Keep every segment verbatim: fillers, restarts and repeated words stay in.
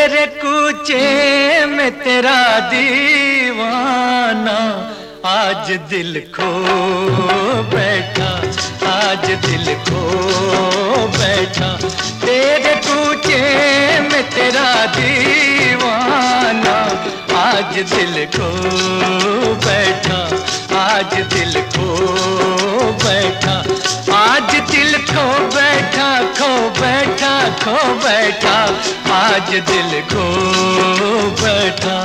तेरे कूचे में तेरा दीवाना आज दिल खो बैठा, आज दिल खो बैठा। तेरे कूचे में तेरा दीवाना आज दिल खो बैठा, आज दिल खो बैठा, आज दिल खो बैठा, खो बैठा, खो बैठा, आज दिल खो बैठा।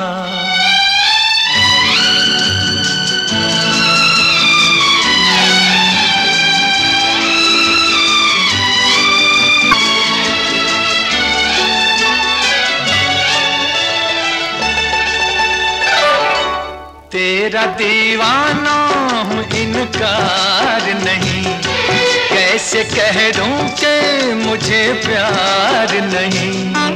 तेरा दीवाना हूँ इनकार नहीं, कैसे कह दूं कि मुझे प्यार नहीं।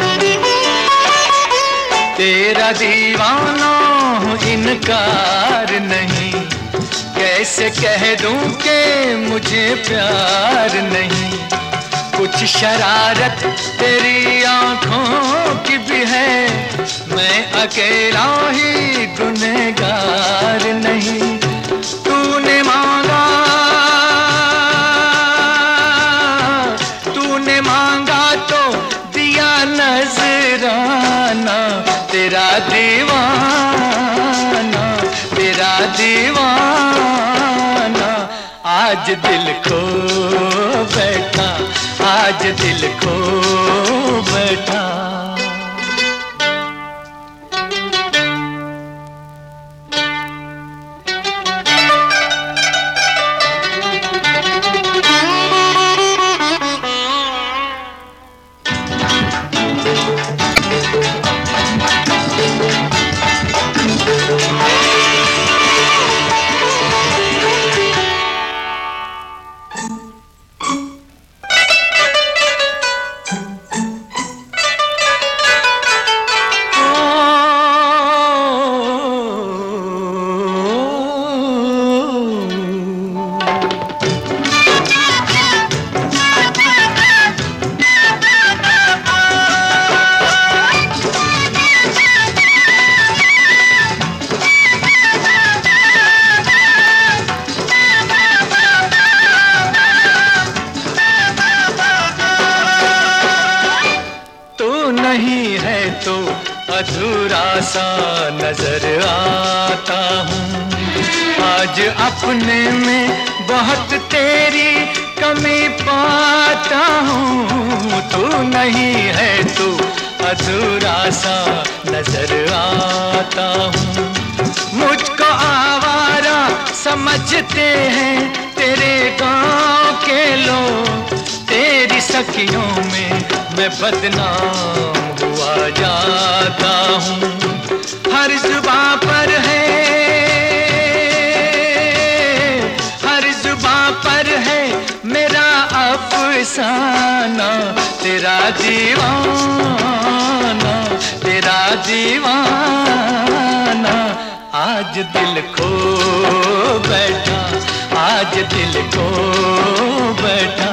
तेरा दीवाना हूँ इनकार नहीं, कैसे कह दूं कि मुझे प्यार नहीं। कुछ शरारत तेरी आंखों की भी है, मैं अकेला ही गुनहगार नहीं। तूने मांगा, तूने मांगा तो दिया नजराना, तेरा दीवाना, तेरा दीवाना आज दिल खो बैठा, आज दिल खो बैठा। नहीं है तो अधूरा सा नजर आता हूँ, आज अपने में बहुत तेरी कमी पाता हूँ। तू नहीं है तो अधूरा सा नजर आता हूँ। मुझको आवारा समझते हैं तेरे गाँव के लोग, तेरी सखियों में मैं बदनाम हुआ जाता हूँ। हर जुबां पर है, हर जुबां पर है मेरा अफसाना, तेरा दीवाना, तेरा दीवाना आज दिल खो बैठा, आज दिल खो बैठा।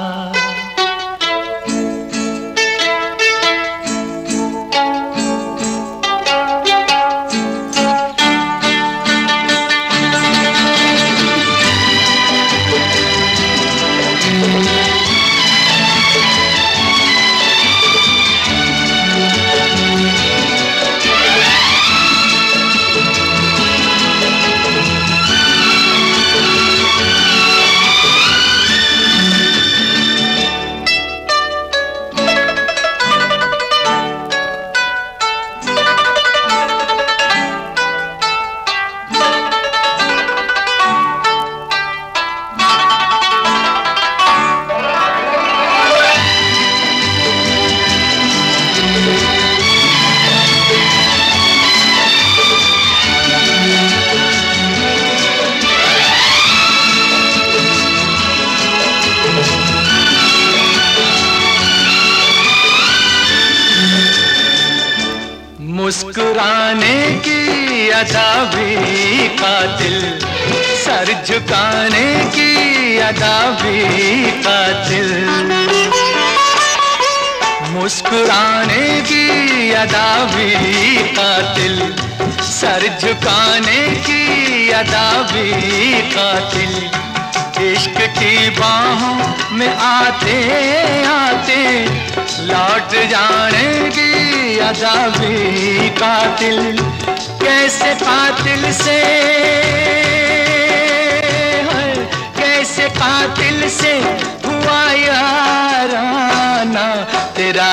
मुस्कुराने की अदा भी कातिल, सर झुकाने की अदा भी कातिल। मुस्कुराने की अदा भी कातिल, सर झुकाने की अदा भी कातिल। इश्क की बाहों में आते आते लौट जाने की अदा भी कातिल। कैसे कातिल से कैसे कातिल से हुआ याराना, तेरा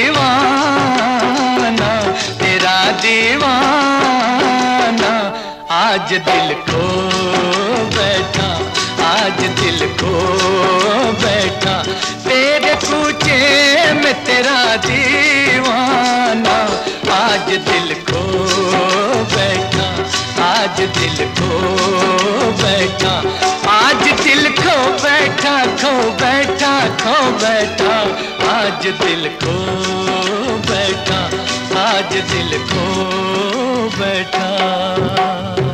दीवाना तेरा दीवाना। आज दिल को बैठा आज दिल को बैठा तेरे पूछे में तेरा दीवाना। आज दिल को बैठा आज दिल को बैठा आज दिल को बैठा खो बैठा खो बैठा। आज दिल को बैठा आज दिल को बैठा।